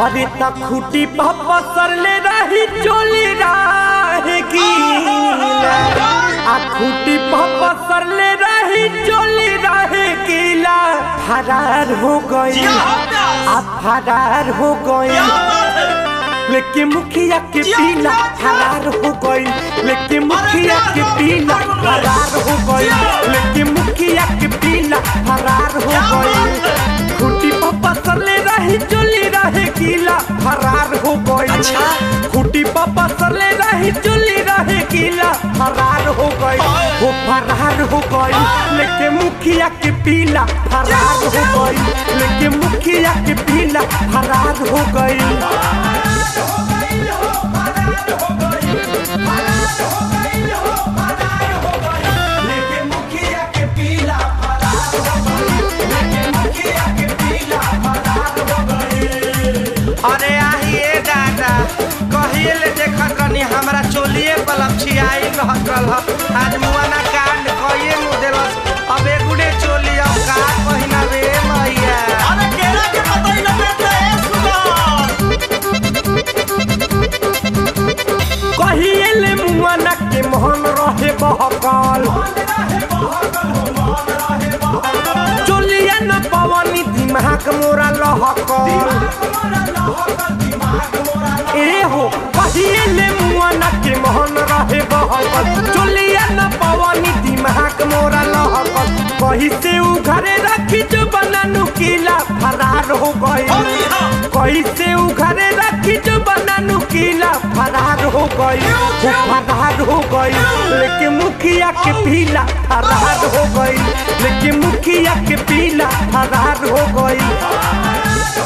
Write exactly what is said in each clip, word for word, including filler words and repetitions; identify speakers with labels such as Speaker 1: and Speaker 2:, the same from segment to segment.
Speaker 1: अरे त खुटी पापा सरले रही चोली रहेगी आ खुटी पापा सरले रही चोली रहेगी ला फरार हो गई आ फरार हो गई लेकिन मुखिया के पीला फरार हो गई लेकिन मुखिया के पीला फरार हो गई लेकिन मुखिया के पीला फरार हो गई खुटी पापा सरले रही चोली रहे गीला फरार हो गई खुटी पापा सरले रही चोली रहे गीला फरार हो गई वो फरार हो गई लेकिन मुखिया के पीला फरार हो गई लेकिन मुखिया के पीला फरार हो गई
Speaker 2: अरे आइए दादा कहिए ले देखत रहनी हमरा चोलिए पलक्षी आई रहल आज मुआना कांड कहिए नु देलस अब एगुडे चोली अब का पहिना रे मैया
Speaker 3: अरे केरा के बताई न बेटे सुनो
Speaker 1: कहिए ले मुआना के मोहन रहे बहकल चोलिया न पवनी दिमाग मोरा लहकल ए हो कहिए ले मुआना के मोहन रहे बहकल चोलिया न पवनी दिमाग मोरा लहकल कहीं से उ घरे रखी जो बना नुकीला फरार हो गई कहीं से उ घरे रखी जो बना नुकीला फरार हो गई वो फरार हो गई लेकिन मुखिया के पीला फरार हो गई लेकिन मुखिया के पीला फरार हो गई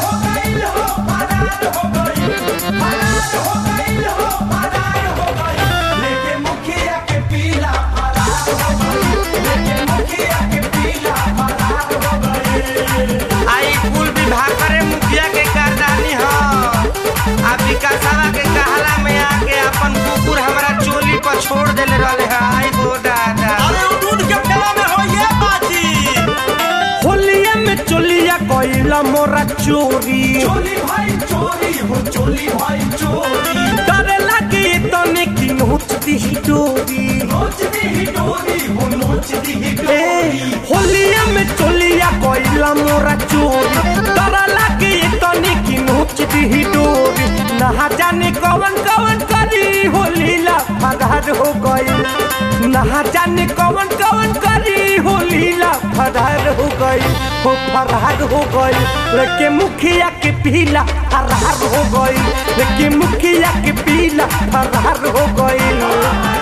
Speaker 2: आई कुल विभाग करे मुखिया के कारदानी ह आ विकासवा के कहला में आके अपन कुकुर हमरा चोली पर छोड़ देले रहले है आई गो दादा
Speaker 3: अरे उ दूध के फेरा में होइए बाजी
Speaker 1: होलिया में चोलिया कइला मोरा चोरी
Speaker 3: चोली भाई चोरी हो चोली भाई चोरी
Speaker 1: डर लगे तने की नोच दी डोरी
Speaker 3: नोच दी डोरी हो नोच दी डोरी
Speaker 1: होलिया में चोलिया कइला मोरा चोरी डर लगे तने की नोच दी डोरी ना जाने कौन कौन करी होलीला फरार हो गई ना जाने कौन कौन करी होलीला फरार हो गई हो फरार हो गई लेकिन मुखिया के पीला फरार हो गई लेकिन मुखिया के पीला फरार हो गई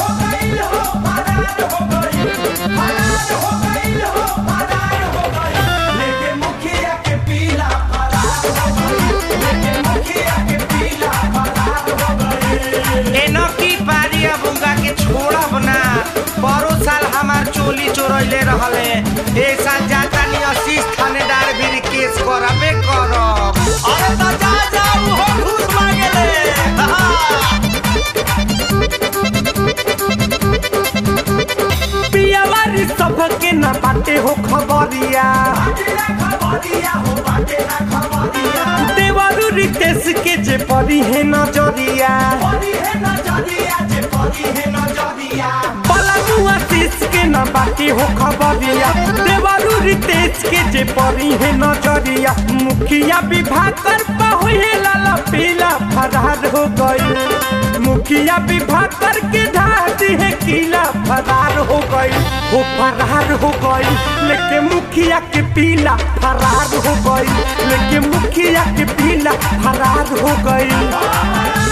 Speaker 2: एनकी पारी अब उनका के छोड़ब ना परो साल हमार चोली चोरैले रहले ए साल जाता नी आशीष थानेदार भी केस करबे करब
Speaker 3: अरे त जा जा उ हो घूस मांगेले
Speaker 1: पियावारी सबके न बाटे हो खबरिया
Speaker 3: खबरिया हो बाटे ना खबरिया
Speaker 1: देवरू रितेश के जे परी है नजरिया
Speaker 3: परी है नजरिया जे परी है नजरिया
Speaker 1: पलामू आशीष के न बाटे हो खबरिया देवरू रितेश के जे परी है नजरिया मुखिया विभाग कर पहुए लाला पीला फरार हो गई मुखिया विभाग करके ढाती है किला फरार हो गई वो फरार हो गई लेकिन मुखिया के पीला फरार हो गई लेकिन मुखिया के पीला फरार हो गई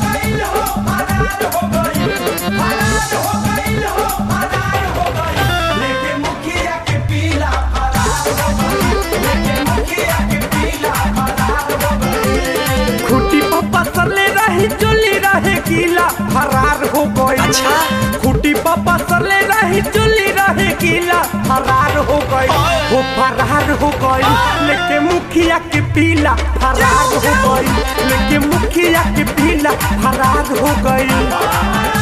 Speaker 1: खुटी पापा सरले रही चोली रहे गीला फरार हो गई खुटी पापा सरले रही चोली रहे गीला फरार हो गई वो फरार हो गई लेकिन मुखिया के पीला फरार हो गई लेकिन मुखिया के पीला फरार हो गई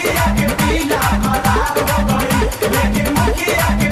Speaker 3: मुखिया के पीला खराब हो गई लेकिन मुखिया के